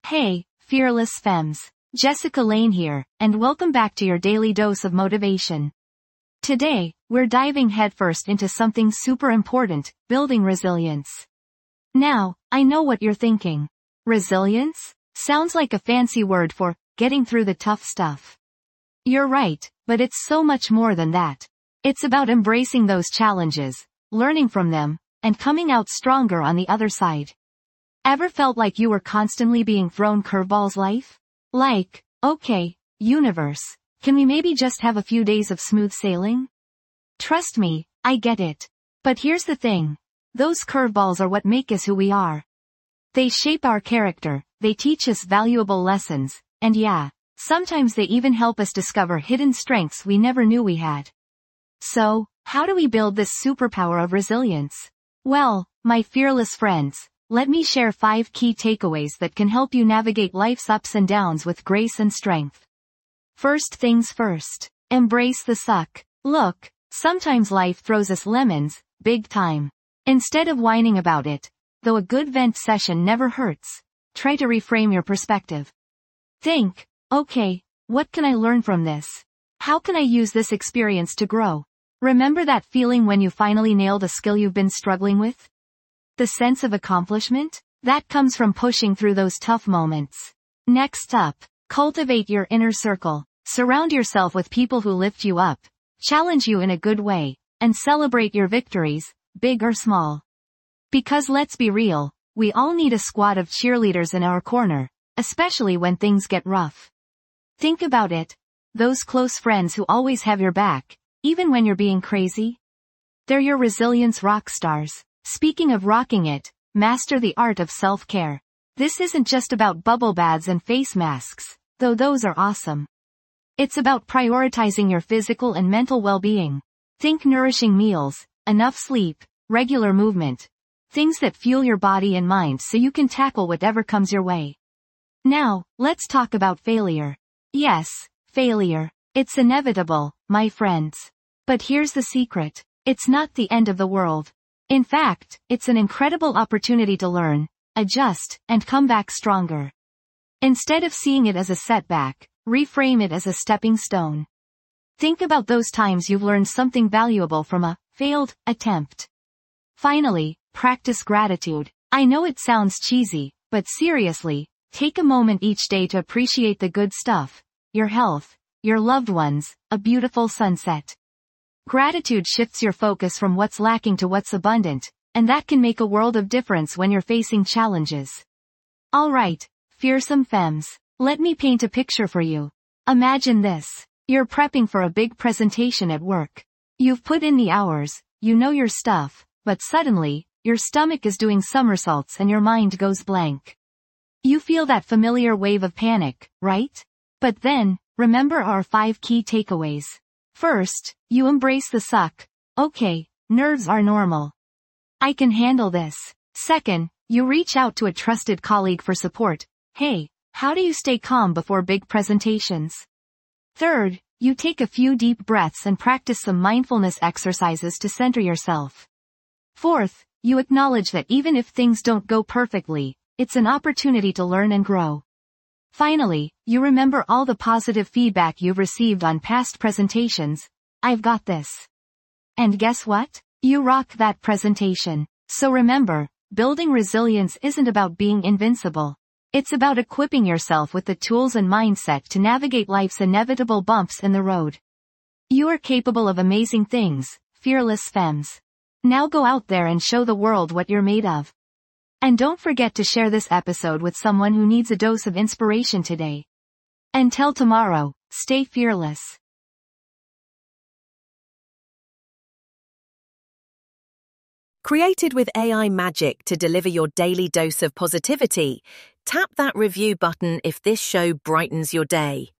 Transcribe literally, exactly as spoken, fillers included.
Hey, fearless femmes. Jessica Lane here, and welcome back to your daily dose of motivation. Today, we're diving headfirst into something super important, building resilience. Now, I know what you're thinking. Resilience? Sounds like a fancy word for getting through the tough stuff. You're right, but it's so much more than that. It's about embracing those challenges, learning from them, and coming out stronger on the other side. Ever felt like you were constantly being thrown curveballs life? Like, okay, universe, can we maybe just have a few days of smooth sailing? Trust me, I get it. But here's the thing. Those curveballs are what make us who we are. They shape our character, they teach us valuable lessons, and yeah, sometimes they even help us discover hidden strengths we never knew we had. So, how do we build this superpower of resilience? Well, my fearless friends, let me share five key takeaways that can help you navigate life's ups and downs with grace and strength. First things first. Embrace the suck. Look, sometimes life throws us lemons, big time. Instead of whining about it, though a good vent session never hurts, try to reframe your perspective. Think, okay, what can I learn from this? How can I use this experience to grow? Remember that feeling when you finally nailed a skill you've been struggling with? The sense of accomplishment? That comes from pushing through those tough moments. Next up, cultivate your inner circle. Surround yourself with people who lift you up, challenge you in a good way, and celebrate your victories, big or small. Because let's be real, we all need a squad of cheerleaders in our corner, especially when things get rough. Think about it. Those close friends who always have your back, even when you're being crazy. They're your resilience rock stars. Speaking of rocking it, master the art of self-care. This isn't just about bubble baths and face masks, though those are awesome. It's about prioritizing your physical and mental well-being. Think nourishing meals, enough sleep, regular movement. Things that fuel your body and mind so you can tackle whatever comes your way. Now, let's talk about failure. Yes, failure. It's inevitable, my friends. But here's the secret. It's not the end of the world. In fact, it's an incredible opportunity to learn, adjust, and come back stronger. Instead of seeing it as a setback, reframe it as a stepping stone. Think about those times you've learned something valuable from a failed attempt. Finally, practice gratitude. I know it sounds cheesy, but seriously, take a moment each day to appreciate the good stuff, your health, your loved ones, a beautiful sunset. Gratitude shifts your focus from what's lacking to what's abundant, and that can make a world of difference when you're facing challenges. Alright, fearsome femmes, let me paint a picture for you. Imagine this. You're prepping for a big presentation at work. You've put in the hours, you know your stuff, but suddenly, your stomach is doing somersaults and your mind goes blank. You feel that familiar wave of panic, right? But then, remember our five key takeaways. First, you embrace the suck. Okay, nerves are normal. I can handle this. Second, you reach out to a trusted colleague for support. Hey, how do you stay calm before big presentations? Third, you take a few deep breaths and practice some mindfulness exercises to center yourself. Fourth, you acknowledge that even if things don't go perfectly, it's an opportunity to learn and grow. Finally, you remember all the positive feedback you've received on past presentations. I've got this. And guess what? You rock that presentation. So remember, building resilience isn't about being invincible. It's about equipping yourself with the tools and mindset to navigate life's inevitable bumps in the road. You are capable of amazing things, fearless femmes. Now go out there and show the world what you're made of. And don't forget to share this episode with someone who needs a dose of inspiration today. Until tomorrow, stay fearless. Created with A I magic to deliver your daily dose of positivity, tap that review button if this show brightens your day.